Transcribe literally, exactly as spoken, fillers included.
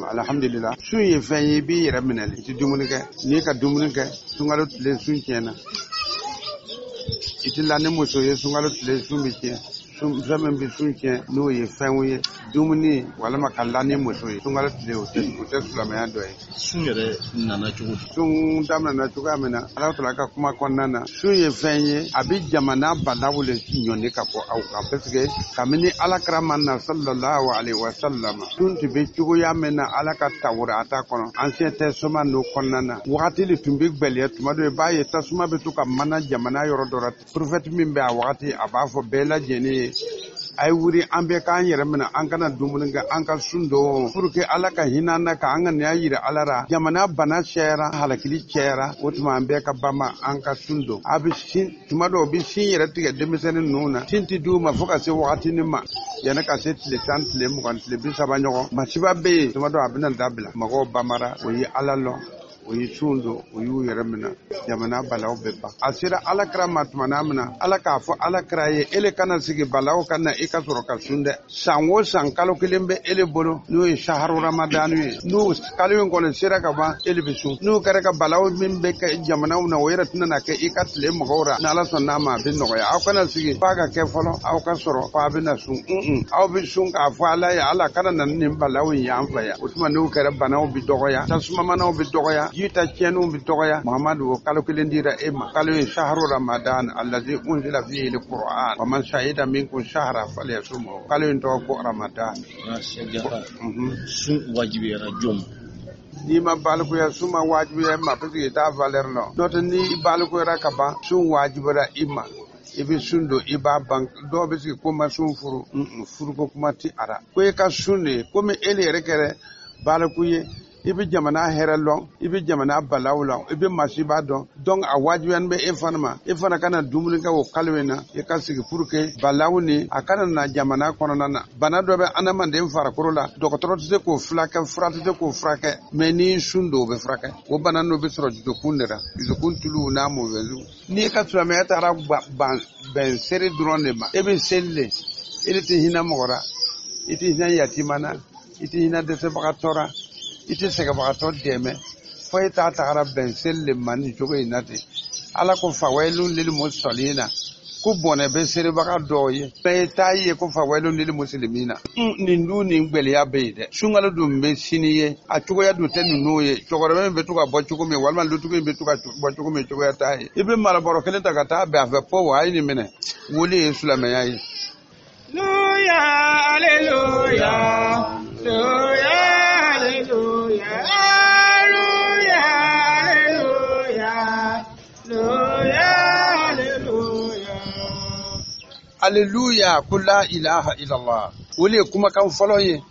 alhamdulillah sun ye fɛn ye b'i yɛrɛ minɛli i tɛ dumuni kɛ n'i ka dumuni kɛ sunkalo tile sun tiɲɛna i tɛ la ni muso ye sunkalo tile sun bɛ tiɲɛ fɛn min bɛ sun tiɲɛ n'o ye fɛnw ye dumuni walima ka la ni muso ye sunkalo tile o tɛ o tɛ silamɛya dɔ ye. Sun yɛrɛ nana cogo di? Sun daminɛna cogoya min na Ala Taala ka kuma kɔnɔna na sun ye fɛn ye a bɛ jamana balawu le ɲɔni ka bɔ aw kan parce que kabini Alakira ma na sallallahu alaihi wa sallam sun tun bɛ cogoya min na Ala ka Tawurata kɔnɔ Ancien Testament n'o kɔnɔna na wagati de tun bɛ gbɛlɛya tuma dɔ i b'a ye tasuma bɛ to ka mana jamana yɔrɔ dɔ la prophète min bɛ a wagati a b'a fɔ bɛɛ lajɛlen ye a ye wuri an bɛɛ k'an yɛrɛ minɛ an kana dumuni kɛ an ka sun don pour que Ala ka hinɛ an na ka an ka nin yira Ala la jamana bana cɛyara halakili cɛyara o tuma an bɛɛ ka bama an ka sun don a bɛ sin tuma dɔw bɛ sin yɛrɛ tigɛ denmisɛnnin ninnu na sin tɛ d'u ma fo ka se wagatinin ma yanni ka se tile tan tile mugan tile bi saba ɲɔgɔn masiba bɛ yen tuma dɔw a bɛna dabila mɔgɔw bamara o ye Ala lɔ o ye sun don o y'u yɛrɛ minɛ jamana balaw bɛ ban a sera Alakira ma tuma min na Ala k'a fɔ Alakira ye ele kana sigi balaw ka na i ka sɔrɔ ka sun dɛ san o san kalo kelen bɛ ele bolo n'o ye shaharu ramadani ye n'o kalo in kɔni sera ka ban ele bɛ sun n'o kɛra ka balaw min bɛ kɛ jamanaw na o yɛrɛ tɛna na kɛ i ka tile mɔgɔw ra n'Ala sɔnn'a ma a bɛ nɔgɔya aw kana sigi f'a ka kɛ fɔlɔ aw ka sɔrɔ f'a bɛ na sun un aw bɛ sun k'a fɔ Ala ye Ala kana na nin balaw in y'an fɛ yan o tuma n'o kɛra banaw bɛ dɔgɔya tasumamanaw bɛ dɔgɔya jita tiɲɛniw bɛ dɔgɔya Muhamadu o kalo kelen dira e ma kalo ye shaharu ramadan allazi unzila fihi alquran wa man shahida minkum shahra falyasumhu kalo in tɔgɔ ko ramadan sun wajibiyara jɔn ni ma balikuya sun ma wajibiya ma parce que t'a valeur lɔ n'o tɛ ni balikuyara ka ban sun wajibira i ma i bɛ sun don i b'a ban dɔw bɛ sigi ko ma sun furu furuko kuma tɛ a la ko e ka sun de komi ele yɛrɛ kɛra baliku ye i bɛ jamana hɛrɛ lɔn i bɛ jamana balaw lɔn i bɛ masiba dɔn donc a wajibiya bɛ e fana ma e fana kana dumuni kɛ o kalo in na i ka sigi pour que balaw ni a kana na jamana kɔnɔna na bana dɔ bɛ adamaden farikolo la dɔgɔtɔrɔ tɛ se k'o furakɛ fura tɛ se k'o furakɛ mais ni sun don o bɛ furakɛ o bana n'o bɛ sɔrɔ dusukun de la dusukun tulu n'a mɔbɛliw n'i ka silamɛya taara ban bɛn seri dɔrɔn de ma e bɛ seli le e de tɛ hinɛ mɔgɔ la i tɛ hinɛ yatima na i tɛ hinɛ dɛsɛbagatɔ la i tɛ sɛgɛbagatɔ dɛmɛ fo e t'a tagara bɛn seli le ma nin cogo in na ten Ala ko fawailun lil musallina ko bɔnɛ bɛ seribaga dɔw ye bɛɛ t'a ye ko fawailun lil muslimina nin dun nin gbɛlɛya bɛ yen dɛ sunkalo dun bɛ sini ye a cogoya dun tɛ ninnu ye cɛkɔrɔba in bɛ to ka bɔ cogo min walima lutigi in bɛ to ka bɔ cogo min cogoya t'a ye i bɛ malabɔrɔ kelen ta ka taa bɛn a fɛ po a ye nin minɛ wuli ye silamɛya ye. Aleluya, aleluya. Aleluya ko la ilaha illallah o le kumakan fɔlɔ ye